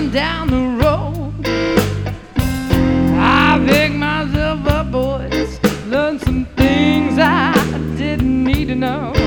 down the road. I picked myself up, boys, learned some things I didn't need to know.